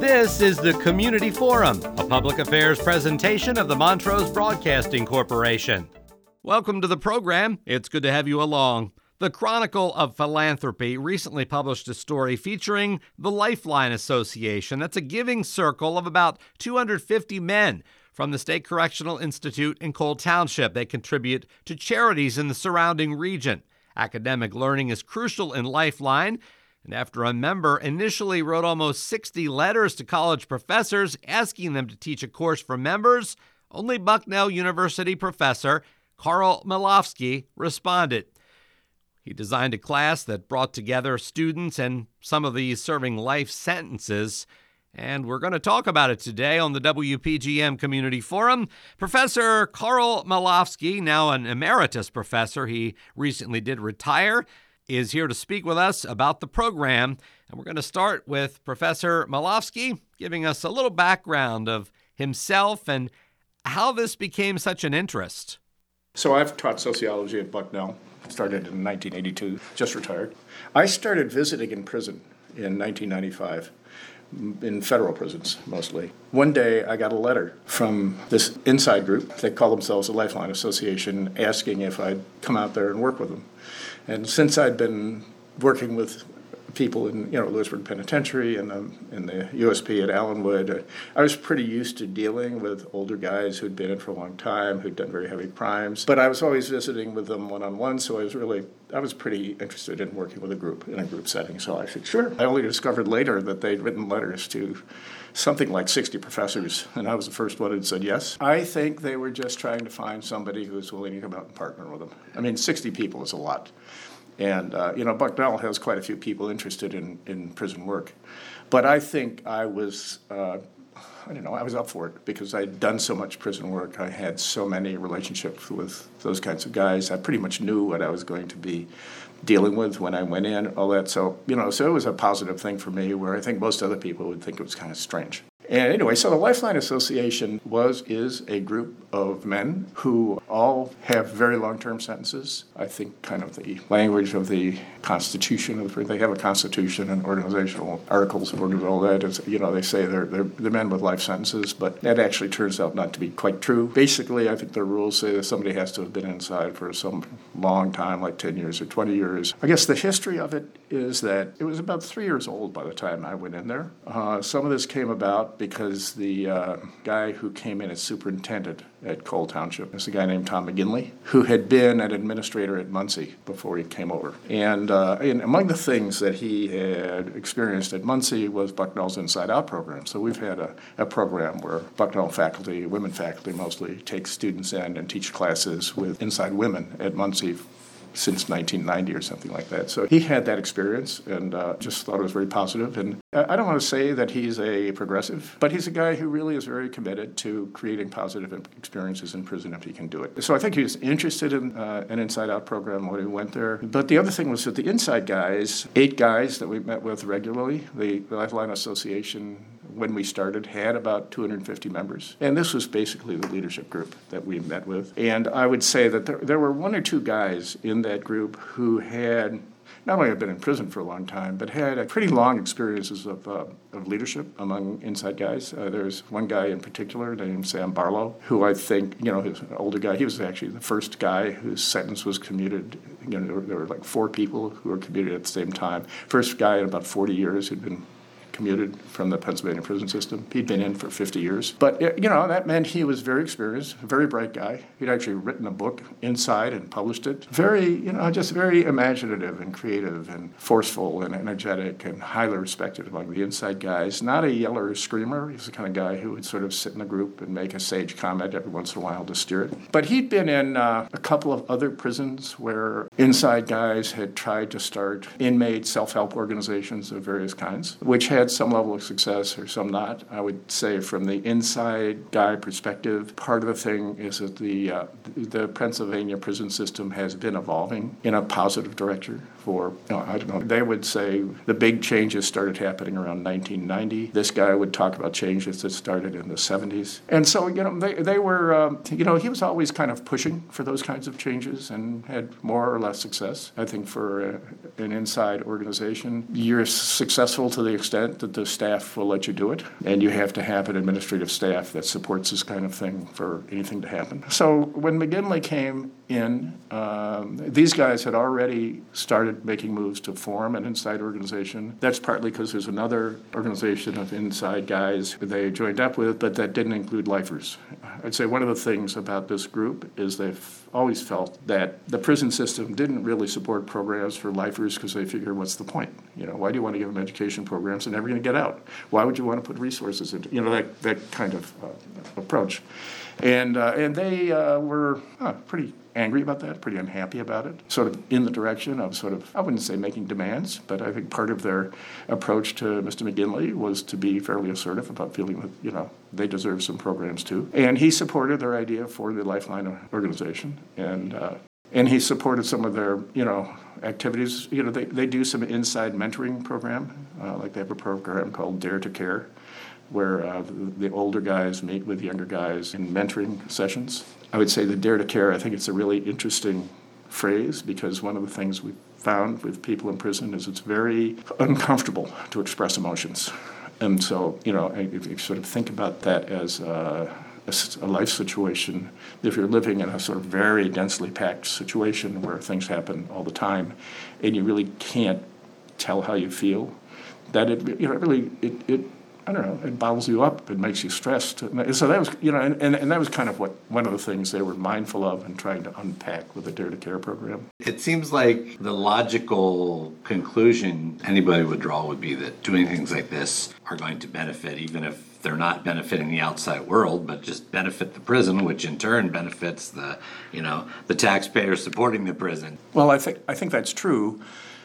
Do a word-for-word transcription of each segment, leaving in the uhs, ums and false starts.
This is the Community Forum, a public affairs presentation of the Montrose Broadcasting Corporation. Welcome to the program. It's good to have you along. The Chronicle of Philanthropy recently published a story featuring the Lifeline Association. That's a giving circle of about two hundred fifty men from the State Correctional Institute in Cole Township. They contribute to charities in the surrounding region. Academic learning is crucial in Lifeline, and after a member initially wrote almost sixty letters to college professors asking them to teach a course for members, only Bucknell University professor Carl Malofsky responded. He designed a class that brought together students and some of these serving life sentences, and we're going to talk about it today on the W P G M Community Forum. Professor Carl Malofsky, now an emeritus professor, he recently did retire, is here to speak with us about the program. And we're going to start with Professor Malofsky giving us a little background of himself and how this became such an interest. So I've taught sociology at Bucknell. Started in nineteen eighty-two, just retired. I started visiting in prison in nineteen ninety-five, in federal prisons mostly. One day I got a letter from this inside group. They call themselves the Lifeline Association, asking if I'd come out there and work with them. And since I'd been working with people in, you know, Lewisburg Penitentiary and um, in the U S P at Allenwood, uh, I was pretty used to dealing with older guys who'd been in for a long time, who'd done very heavy crimes. But I was always visiting with them one-on-one, so I was really, I was pretty interested in working with a group, in a group setting. So I said, sure. I only discovered later that they'd written letters to something like sixty professors, and I was the first one who said yes. I think they were just trying to find somebody who was willing to come out and partner with them. I mean, sixty people is a lot. And, uh, you know, Bucknell has quite a few people interested in, in prison work. But I think I was, uh, I don't know, I was up for it because I'd done so much prison work. I had so many relationships with those kinds of guys. I pretty much knew what I was going to be dealing with when I went in, all that. So, you know, so it was a positive thing for me where I think most other people would think it was kind of strange. And anyway, so the Lifeline Association was, is a group of men who all have very long-term sentences. I think kind of the language of the Constitution, they have a Constitution and organizational articles and all that. Is, you know, they say they're, they're, they're men with life sentences, but that actually turns out not to be quite true. Basically, I think the rules say that somebody has to have been inside for some long time, like ten years or twenty years. I guess the history of it is that it was about three years old by the time I went in there. Uh, some of this came about because the uh, guy who came in as superintendent at Cole Township is a guy named Tom McGinley, who had been an administrator at Muncie before he came over. And, uh, and among the things that he had experienced at Muncie was Bucknell's Inside Out program. So we've had a, a program where Bucknell faculty, women faculty mostly, take students in and teach classes with inside women at Muncie since nineteen ninety or something like that. So he had that experience and uh, just thought it was very positive. And I don't want to say that he's a progressive, but he's a guy who really is very committed to creating positive experiences in prison if he can do it. So I think he was interested in uh, an Inside Out program when he went there. But the other thing was that the inside guys, eight guys that we met with regularly, the Lifeline Association, when we started, had about two hundred fifty members. And this was basically the leadership group that we met with. And I would say that there, there were one or two guys in that group who had not only had been in prison for a long time, but had a pretty long experiences of uh, of leadership among inside guys. Uh, there's one guy in particular named Sam Barlow, who I think, you know, he's an older guy. He was actually the first guy whose sentence was commuted. You know, there were, there were like four people who were commuted at the same time. First guy in about forty years who'd been commuted from the Pennsylvania prison system. He'd been in for fifty years. But, you know, that meant he was very experienced, a very bright guy. He'd actually written a book inside and published it. Very, you know, just very imaginative and creative and forceful and energetic and highly respected among the inside guys. Not a yeller or screamer. He was the kind of guy who would sort of sit in a group and make a sage comment every once in a while to steer it. But he'd been in uh, a couple of other prisons where inside guys had tried to start inmate self-help organizations of various kinds, which had some level of success or some not. I would say from the inside guy perspective, part of the thing is that the uh, the Pennsylvania prison system has been evolving in a positive direction for, you know, I don't know, they would say the big changes started happening around nineteen ninety. This guy would talk about changes that started in the seventies. And so, you know, they, they were, um, you know, he was always kind of pushing for those kinds of changes and had more or less success. I think for a, an inside organization, you're successful to the extent extent that the staff will let you do it, and you have to have an administrative staff that supports this kind of thing for anything to happen. So when McGinley came in, um, these guys had already started making moves to form an inside organization. That's partly because there's another organization of inside guys who they joined up with, but that didn't include lifers. I'd say one of the things about this group is they've always felt that the prison system didn't really support programs for lifers because they figure, what's the point? You know, why do you want to give them education programs? They're never going to get out. Why would you want to put resources into, you know, that, that kind of uh, approach? And uh, and they uh, were uh, pretty angry about that, pretty unhappy about it, sort of in the direction of sort of, I wouldn't say making demands, but I think part of their approach to Mister McGinley was to be fairly assertive about feeling that, you know, they deserve some programs too. And he supported their idea for the Lifeline organization, and uh, and he supported some of their, you know, activities. You know, they, they do some inside mentoring program, uh, like they have a program called Dare to Care, where uh, the, the older guys meet with younger guys in mentoring sessions. I would say the Dare to Care, I think it's a really interesting phrase, because one of the things we found with people in prison is it's very uncomfortable to express emotions. And so, you know, if you sort of think about that as uh, a, a life situation, if you're living in a sort of very densely packed situation where things happen all the time, and you really can't tell how you feel, that it, you know, it really, it, it I don't know, it bottles you up, it makes you stressed. And so that was, you know, and, and, and that was kind of what one of the things they were mindful of and trying to unpack with the Dare to Care program. It seems like the logical conclusion anybody would draw would be that doing things like this are going to benefit, even if they're not benefiting the outside world, but just benefit the prison, which in turn benefits the, you know, the taxpayers supporting the prison. Well, I think I think that's true.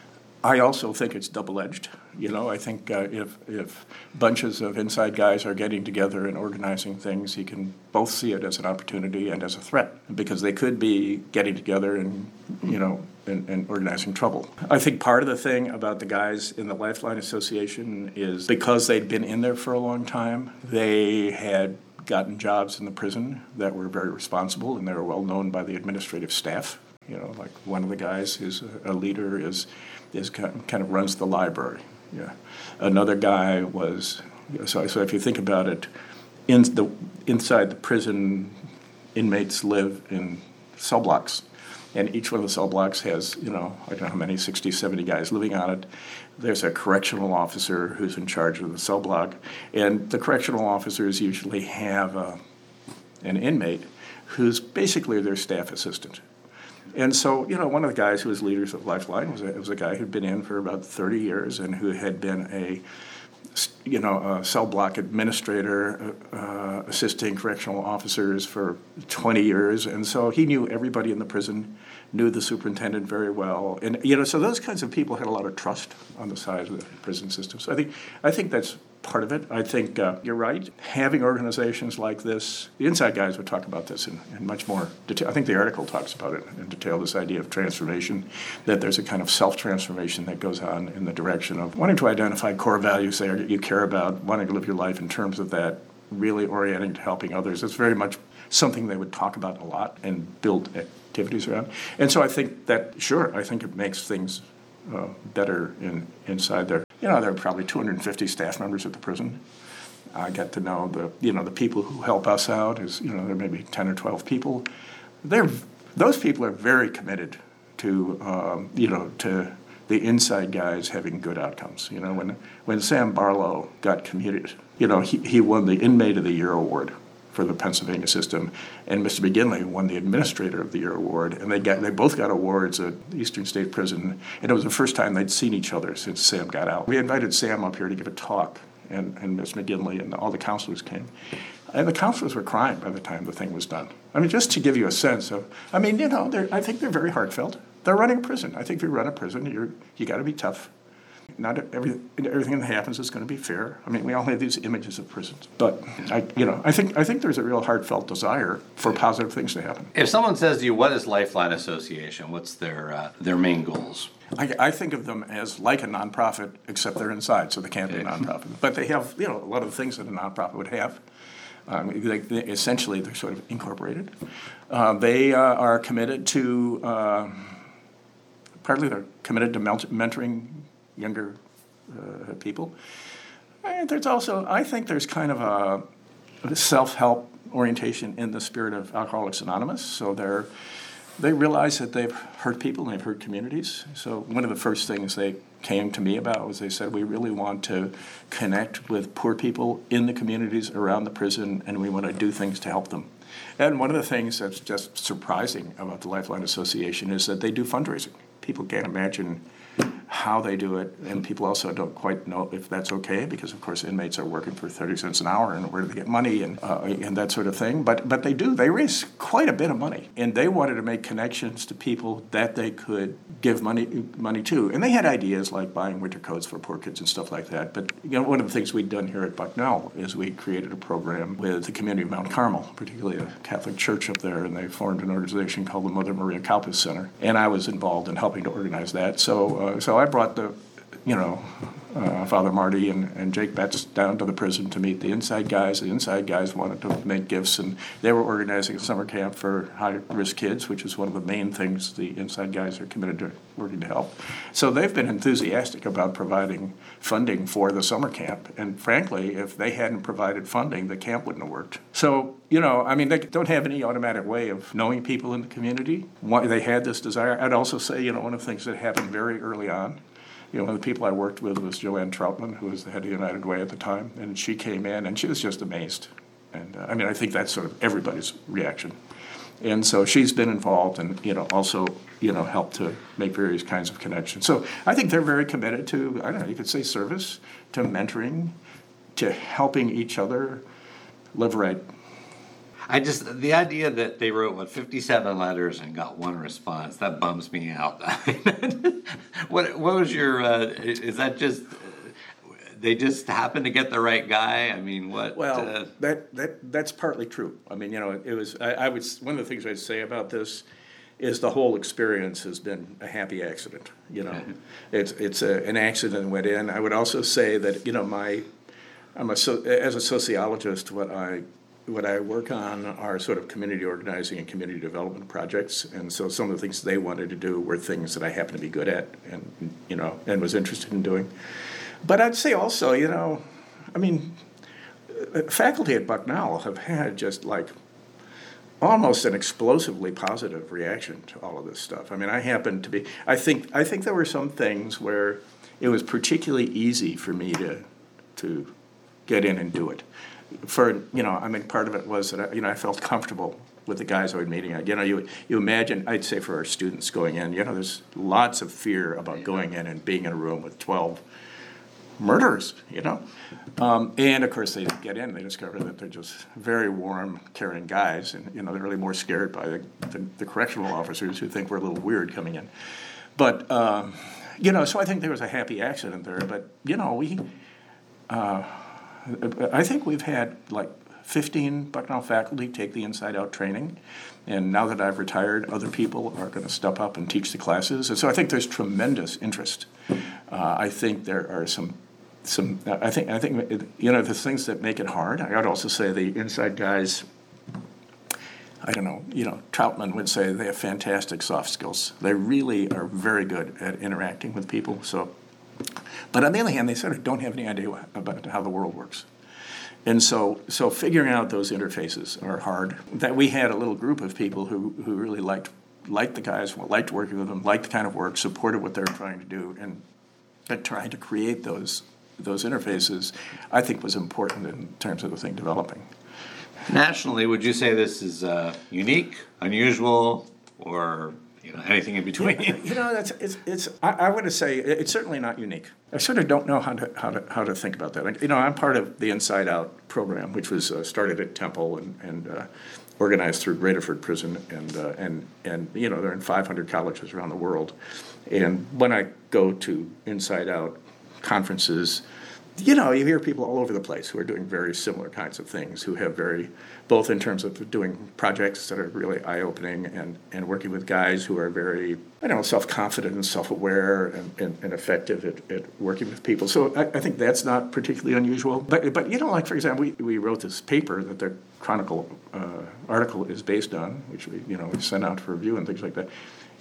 I also think it's double-edged. You know, I think uh, if if bunches of inside guys are getting together and organizing things, you can both see it as an opportunity and as a threat, because they could be getting together and, you know, and, and organizing trouble. I think part of the thing about the guys in the Lifeline Association is because they'd been in there for a long time, they had gotten jobs in the prison that were very responsible, and they were well known by the administrative staff. You know, like one of the guys who's a leader is is kind of runs the library. Yeah, another guy was. So, so if you think about it, in the inside the prison, inmates live in cell blocks, and each one of the cell blocks has, you know, I don't know how many, sixty, seventy guys living on it. There's a correctional officer who's in charge of the cell block, and the correctional officers usually have a, an inmate who's basically their staff assistant. And so, you know, one of the guys who was leaders of Lifeline was a, was a guy who'd been in for about thirty years and who had been a, you know, a cell block administrator, uh, assisting correctional officers for twenty years. And so he knew everybody in the prison, knew the superintendent very well. And, you know, so those kinds of people had a lot of trust on the side of the prison system. So I think I think that's part of it. I think uh, you're right. Having organizations like this, the inside guys would talk about this in, in much more detail. I think the article talks about it in detail, this idea of transformation, that there's a kind of self-transformation that goes on in the direction of wanting to identify core values that you care about, wanting to live your life in terms of that, really orienting to helping others. It's very much something they would talk about a lot and build activities around. And so I think that, sure, I think it makes things uh, better in inside there. You know, there are probably two hundred fifty staff members at the prison. I get to know the, you know, the people who help us out is, you know, there may be ten or twelve people. They're, those people are very committed to, um, you know, to the inside guys having good outcomes. You know, when when Sam Barlow got commuted, you know, he, he won the Inmate of the Year award for the Pennsylvania system, and Mister McGinley won the Administrator of the Year award, and they got they both got awards at Eastern State Prison, and it was the first time they'd seen each other since Sam got out. We invited Sam up here to give a talk, and, and Miz McGinley and all the counselors came. And the counselors were crying by the time the thing was done. I mean, just to give you a sense of, I mean, you know, I think they're very heartfelt. They're running a prison. I think if you run a prison, you're you got to be tough. Not every, everything that happens is going to be fair. I mean, we all have these images of prisons, but I, you know, I think I think there's a real heartfelt desire for positive things to happen. If someone says to you, "What is Lifeline Association? What's their uh, their main goals?" I, I think of them as like a nonprofit, except they're inside, so they can't be a nonprofit. But they have, you know, a lot of the things that a nonprofit would have. Um, they, they, essentially, they're sort of incorporated. Uh, they uh, are committed to, uh, partly they're committed to mentoring younger uh, people. And there's also, I think there's kind of a self-help orientation in the spirit of Alcoholics Anonymous. So they're, they realize that they've hurt people and they've hurt communities. So one of the first things they came to me about was they said, we really want to connect with poor people in the communities around the prison, and we want to do things to help them. And one of the things that's just surprising about the Lifeline Association is that they do fundraising. People can't imagine how they do it, and people also don't quite know if that's okay, because of course inmates are working for thirty cents an hour, and where do they get money, and uh, and that sort of thing. But but they do, they raise quite a bit of money, and they wanted to make connections to people that they could give money money to. And they had ideas like buying winter coats for poor kids and stuff like that. But you know, one of the things we'd done here at Bucknell is we created a program with the community of Mount Carmel, particularly a Catholic church up there, and they formed an organization called the Mother Maria Kalpas Center, and I was involved in helping to organize that. So uh, so I brought the, you know, uh, Father Marty and, and Jake Betts down to the prison to meet the inside guys. The inside guys wanted to make gifts, and they were organizing a summer camp for high-risk kids, which is one of the main things the inside guys are committed to working to help. So they've been enthusiastic about providing funding for the summer camp, and frankly, if they hadn't provided funding, the camp wouldn't have worked. So, you know, I mean, they don't have any automatic way of knowing people in the community. Why they had this desire. I'd also say, you know, one of the things that happened very early on, you know, one of the people I worked with was Joanne Troutman, who was the head of United Way at the time, and she came in, and she was just amazed. And, uh, I mean, I think that's sort of everybody's reaction. And so she's been involved and, you know, also, you know, helped to make various kinds of connections. So I think they're very committed to, I don't know, you could say service, to mentoring, to helping each other live right. I just, the idea that they wrote, what, fifty-seven letters and got one response, that bums me out. what what was your, uh, is that just, they just happened to get the right guy? I mean, what? Well, uh, that, that that's partly true. I mean, you know, it was, I, I would, one of the things I'd say about this is the whole experience has been a happy accident, you know. it's it's a, an accident that went in. I would also say that, you know, my, I'm a, so, as a sociologist, what I, what I work on are sort of community organizing and community development projects, and so some of the things they wanted to do were things that I happen to be good at, and you know, and was interested in doing. But I'd say also, you know, I mean, faculty at Bucknell have had just like almost an explosively positive reaction to all of this stuff. I mean, I happen to be, I think, I think there were some things where it was particularly easy for me to, to get in and do it. For, you know, I mean, part of it was that, I, you know, I felt comfortable with the guys I was meeting. You know, you you imagine, I'd say for our students going in, you know, there's lots of fear about going in and being in a room with twelve murderers, you know. Um, and, of course, they get in, they discover that they're just very warm, caring guys, and, you know, they're really more scared by the, the, the correctional officers who think we're a little weird coming in. But, um, you know, so I think there was a happy accident there. But, you know, we... Uh, I think we've had like fifteen Bucknell faculty take the Inside Out training, and now that I've retired, other people are going to step up and teach the classes. And so I think there's tremendous interest. Uh, I think there are some, some. I think I think you know the things that make it hard. I would also say the inside guys. I don't know. You know, Troutman would say they have fantastic soft skills. They really are very good at interacting with people. So. But on the other hand, they sort of don't have any idea about how the world works. And so so figuring out those interfaces are hard. That we had a little group of people who, who really liked liked the guys, liked working with them, liked the kind of work, supported what they were trying to do, and but trying to create those those interfaces, I think, was important in terms of the thing developing. Nationally, would you say this is uh, unique, unusual, or... You know, anything in between. Yeah, you know, that's it's. it's I, I would say it's certainly not unique. I sort of don't know how to how to how to think about that. You know, I'm part of the Inside Out program, which was uh, started at Temple and and uh, organized through Graterford Prison, and uh, and and you know, they're in five hundred colleges around the world. And when I go to Inside Out conferences, you know, you hear people all over the place who are doing very similar kinds of things, who have very, both in terms of doing projects that are really eye-opening and, and working with guys who are very, I don't know, self-confident and self-aware and, and, and effective at, at working with people. So I, I think that's not particularly unusual. But, but you know, like, for example, we, we wrote this paper that the Chronicle uh, article is based on, which we, you know, we sent out for review and things like that.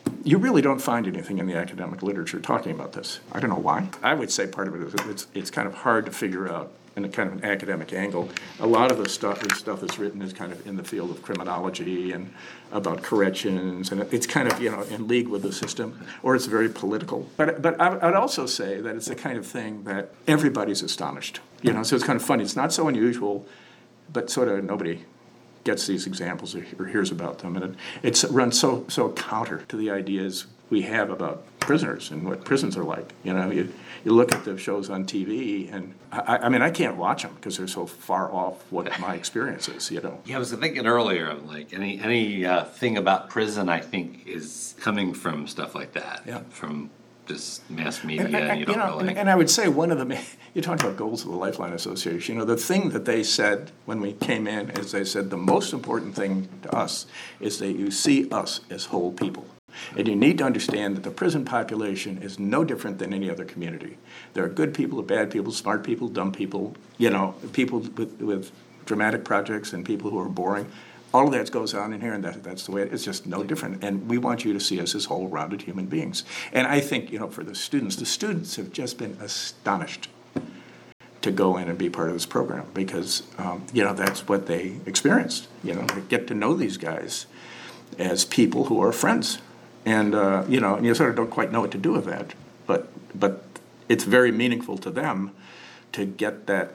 You really don't find anything in the academic literature talking about this. I don't know why. I would say part of it is it's, it's kind of hard to figure out in a kind of an academic angle. A lot of the stuff, the stuff that's written is kind of in the field of criminology and about corrections, and it's kind of, you know, in league with the system, or it's very political. But but I'd also say that it's the kind of thing that everybody's astonished. You know, so it's kind of funny. It's not so unusual, but sort of nobody gets these examples or, or hears about them, and it it's runs so so counter to the ideas we have about prisoners and what prisons are like. You know, you you look at the shows on T V, and I, I mean, I can't watch them because they're so far off what my experience is. You know. Yeah, I was thinking earlier, of like any any uh, thing about prison, I think is coming from stuff like that. Yeah. From just mass media, And, and, and you don't you know, really. and, and I would say one of the main, you talked about goals of the Lifeline Association. You know, the thing that they said when we came in is they said the most important thing to us is that you see us as whole people. And you need to understand that the prison population is no different than any other community. There are good people, bad people, smart people, dumb people, you know, people with, with dramatic projects and people who are boring. All of that goes on in here, and that, that's the way it is. It's just no different. And we want you to see us as whole-rounded human beings. And I think, you know, for the students, the students have just been astonished to go in and be part of this program because, um, you know, that's what they experienced. You know, they get to know these guys as people who are friends. And, uh, you know, and you sort of don't quite know what to do with that. But, but it's very meaningful to them to get that.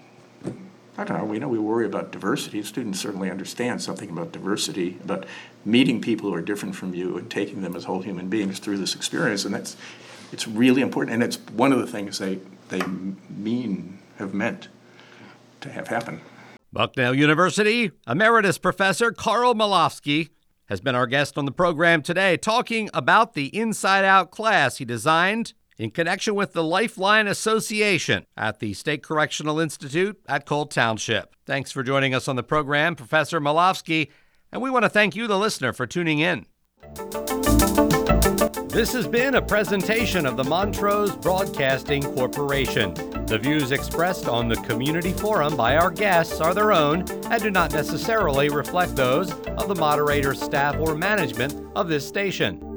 I don't know, we know we worry about diversity. Students certainly understand something about diversity, about meeting people who are different from you and taking them as whole human beings through this experience. And that's, it's really important. And it's one of the things they, they mean, have meant to have happen. Bucknell University Emeritus Professor Carl Malofsky has been our guest on the program today, talking about the Inside Out class he designed in connection with the Lifeline Association at the State Correctional Institute at Colt Township. Thanks for joining us on the program, Professor Malofsky, and we want to thank you, the listener, for tuning in. This has been a presentation of the Montrose Broadcasting Corporation. The views expressed on the community forum by our guests are their own and do not necessarily reflect those of the moderator, staff, or management of this station.